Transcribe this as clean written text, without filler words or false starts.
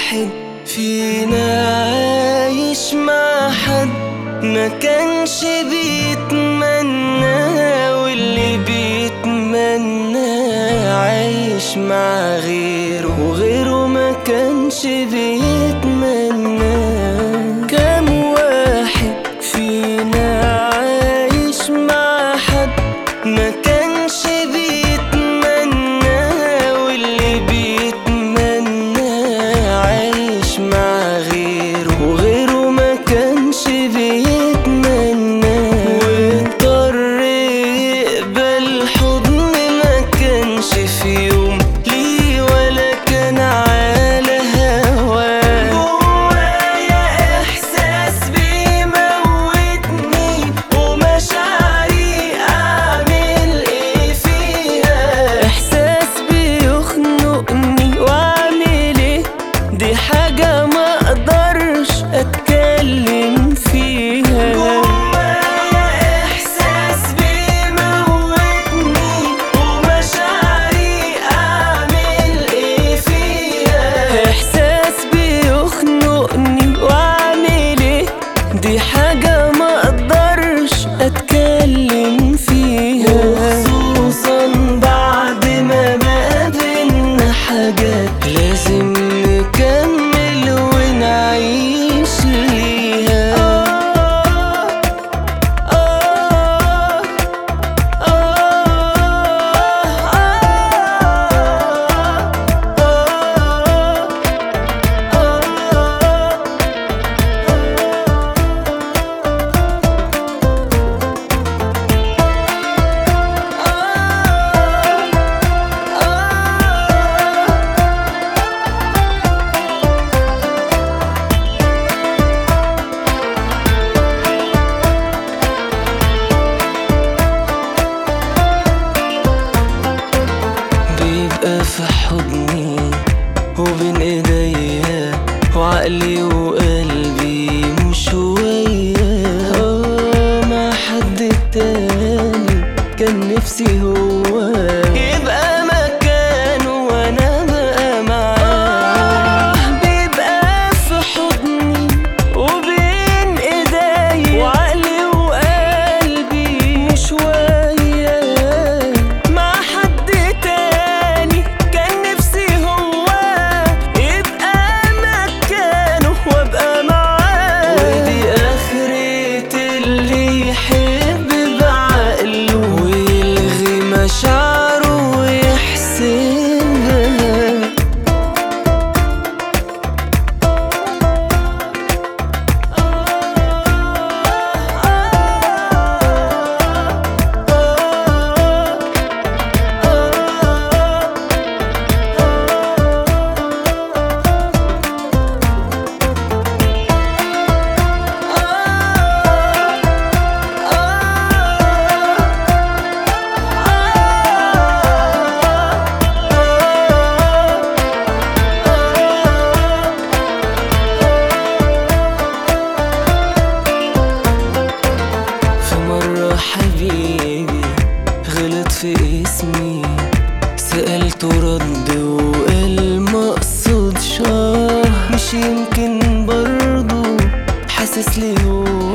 واحد فينا عايش مع حد ما كانش بيتمنى، واللي بيتمنى عايش مع غيره، وغيره ما كانش بيتمنى. كم واحد فينا عايش مع حد ما كانش بيتمنى، واللي بيتمنى عايش مع غيره، وغيره ما كانش بيتمنى. واضطر يقبل حضن ما كانش في يوم ليه ولا كان على هواه. جوايا احساس بيموتني ومشاعري اعمل ايه فيها، احساس بيخنقني واعمل ايه، دي حاجة ما اقدرش اتكلم فيها. جوايا احساس بيموتني ومشاعري اعمل ايه فيها، احساس بيخنقني واعمل ايه، دي حاجة ما اقدرش اتكلم فيها. وخصوصا بعد ما بقى بينا حاجات لازم نكمل ونعيش ليها. بيبقى في حضني وبين ايديا وعقلي وقلبي مش وياه. مع حد تاني كان نفسي هو يبقى مكانه وانا بقى معاه. بيبقى في حضني وبين ايديا وعقلي وقلبي مش وياه. مع حد تاني كان نفسي هو يبقى مكانه وابقى معاه. ودي اخرة اللي يحب بعقله ويلغي مشاعره ويحسبها. في مرة حبيبي غلط في اسمي، سألته رد وقال مقصود شاه. مش يمكن برضو حاسس ليه هو